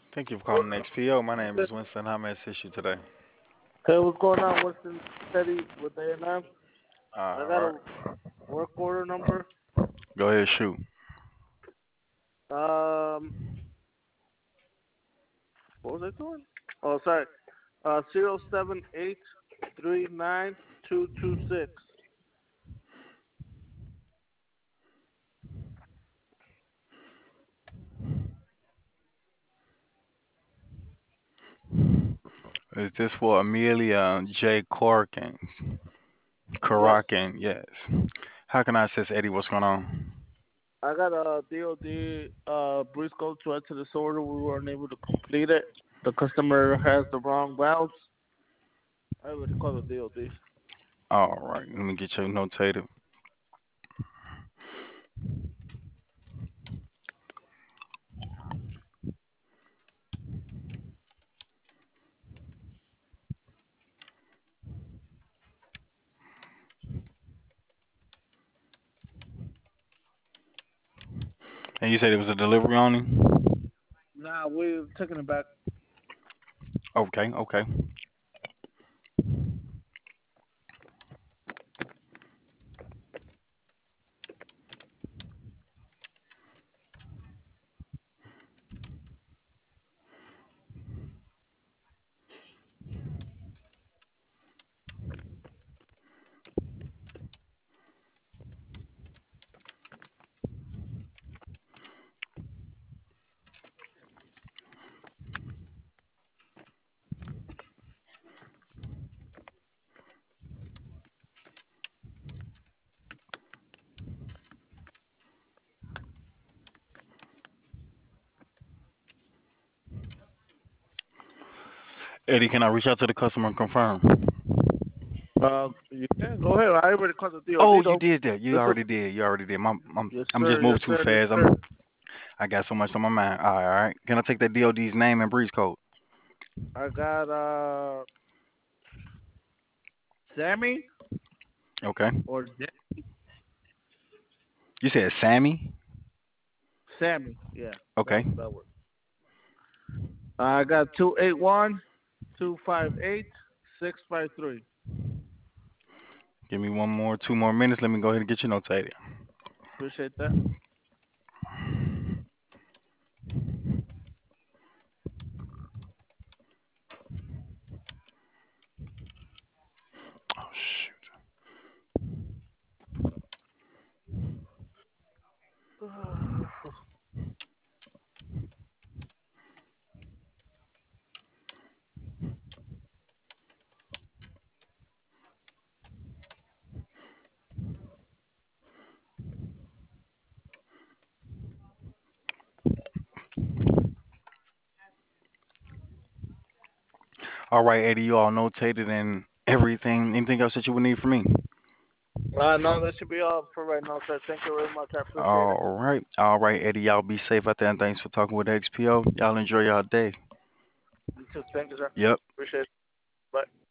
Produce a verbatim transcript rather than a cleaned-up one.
Thank you for calling X P O. My name is Winston. How may I assist you today? Hey, what's going on? Winston Steady with A and M. I All got right. a work order number. Go ahead, shoot. Um, what was I doing? Oh, sorry. Uh, zero seven eight three nine two two six. Is this for Amelia J. Corkin? Yes. Karakin, yes. How can I assist Eddie? What's going on? I got a D O D uh Briscoe to add to this order. We weren't able to complete it. The customer has the wrong valves. I would call the D O D. All right. Let me get you notated. And you said it was a delivery only? Nah, we're taking it back. Okay, okay. Eddie, can I reach out to the customer and confirm? Uh, you can go ahead. I already called the D O D Oh, you though. did that. You This is already did. You already did. My, I'm, yes, I'm just sir. Yes, moving too sir. Yes, fast. sir. I'm, I got so much on my mind. All right, all right. Can I take that D O D's name and breeze code? I got uh Sammy Okay. or J- You said Sammy? Sammy. Yeah, that Okay. that works. I got two eight one two five eight six five three. Give me one more, two more minutes. Let me go ahead and get you notated. Appreciate that. Oh, shoot. All right, Eddie, you all notated and everything. Anything else that you would need from me? Uh, no, that should be all for right now, sir. Thank you very much. I appreciate it. All right. All right, Eddie, y'all be safe out there and thanks for talking with X P O. Y'all enjoy y'all day. You too. Thank you, sir. Yep. Appreciate it. Bye.